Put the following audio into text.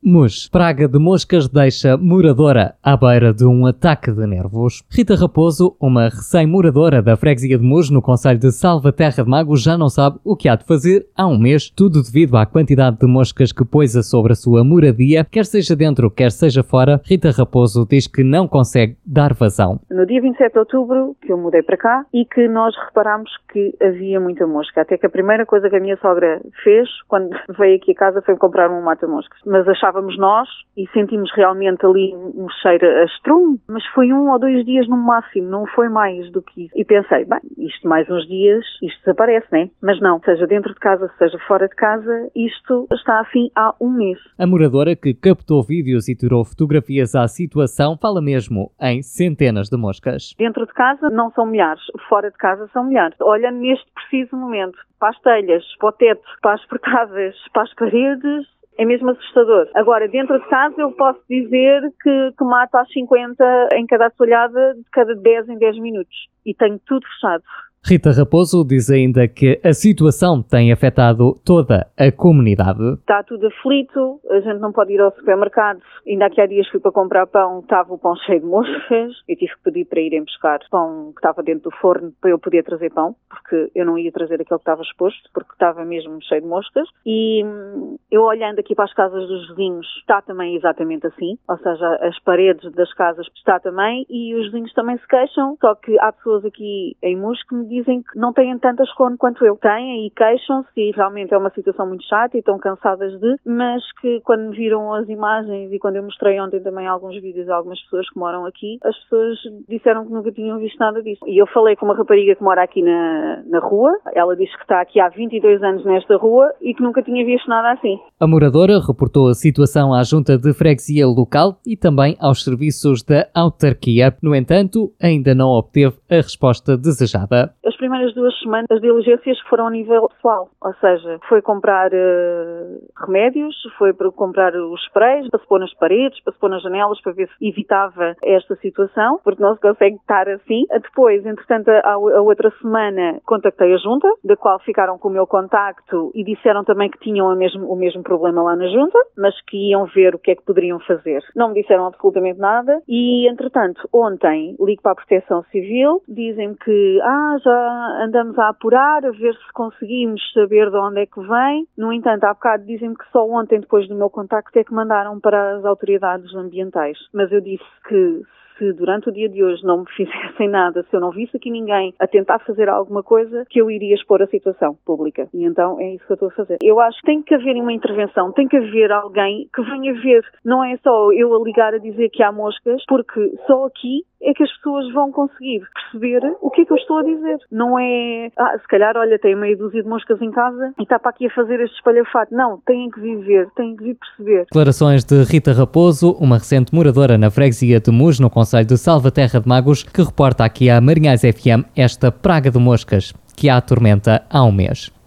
Muj, praga de moscas deixa moradora à beira de um ataque de nervos. Rita Raposo, uma recém-moradora da freguesia de Muj, no concelho de Salvaterra de Magos, já não sabe o que há de fazer há um mês, tudo devido à quantidade de moscas que poisa sobre a sua moradia, quer seja dentro, quer seja fora. Rita Raposo diz que não consegue dar vazão. No dia 27 de outubro, que eu mudei para cá, e que nós reparámos que havia muita mosca. Até que a primeira coisa que a minha sogra fez, quando veio aqui a casa, foi comprar um mata-moscas. Mas achávamos nós, e sentimos realmente ali um cheiro a estrume, mas foi 1 ou 2 dias no máximo, não foi mais do que isso. E pensei, bem, isto mais uns dias, isto desaparece, né? Mas não, seja dentro de casa, seja fora de casa, isto está assim há um mês. A moradora, que captou vídeos e tirou fotografias à situação, fala mesmo em centenas de moscas. Dentro de casa não são milhares, fora de casa são milhares. Olha, neste preciso momento, para as telhas, para o teto, para as portadas, para as paredes, é mesmo assustador. Agora, dentro de casa, eu posso dizer que mato às 50 em cada assoalhada, de cada 10 em 10 minutos. E tenho tudo fechado. Rita Raposo diz ainda que a situação tem afetado toda a comunidade. Está tudo aflito, a gente não pode ir ao supermercado. Ainda aqui há dias fui para comprar pão, estava o pão cheio de moscas. Eu tive que pedir para irem buscar pão que estava dentro do forno para eu poder trazer pão, porque eu não ia trazer aquele que estava exposto, porque estava mesmo cheio de moscas. E eu olhando aqui para as casas dos vizinhos, está também exatamente assim, ou seja, as paredes das casas está também, e os vizinhos também se queixam, só que há pessoas aqui em Muj que me dizem que não têm tantas cone quanto eu. Têm e queixam-se, e realmente é uma situação muito chata e estão cansadas mas que quando viram as imagens e quando eu mostrei ontem também alguns vídeos a algumas pessoas que moram aqui, as pessoas disseram que nunca tinham visto nada disso. E eu falei com uma rapariga que mora aqui na rua, ela diz que está aqui há 22 anos nesta rua e que nunca tinha visto nada assim. A moradora reportou a situação à junta de freguesia local e também aos serviços da autarquia. No entanto, ainda não obteve a resposta desejada. As primeiras 2 semanas, as diligências foram a nível pessoal, ou seja, foi comprar remédios, foi para comprar os sprays, para se pôr nas paredes, para se pôr nas janelas, para ver se evitava esta situação, porque não se consegue estar assim. Depois, entretanto, a outra semana, contactei a junta, da qual ficaram com o meu contacto e disseram também que tinham o mesmo problema lá na junta, mas que iam ver o que é que poderiam fazer. Não me disseram absolutamente nada e, entretanto, ontem ligo para a Proteção Civil, dizem-me que já andamos a apurar, a ver se conseguimos saber de onde é que vem. No entanto, há bocado dizem-me que só ontem, depois do meu contacto, é que mandaram para as autoridades ambientais. Mas eu disse que se durante o dia de hoje não me fizessem nada, se eu não visse aqui ninguém a tentar fazer alguma coisa, que eu iria expor a situação pública. E então é isso que eu estou a fazer. Eu acho que tem que haver uma intervenção, tem que haver alguém que venha ver. Não é só eu a ligar a dizer que há moscas, porque só aqui é que as pessoas vão conseguir perceber o que é que eu estou a dizer. Não é, se calhar, olha, tem meia dúzia de moscas em casa e está para aqui a fazer este espalhafato. Não, têm que viver, têm que vir perceber. Declarações de Rita Raposo, uma recente moradora na freguesia de Muj, no concelho de Salvaterra de Magos, que reporta aqui à Marinhais FM esta praga de moscas que a atormenta há um mês.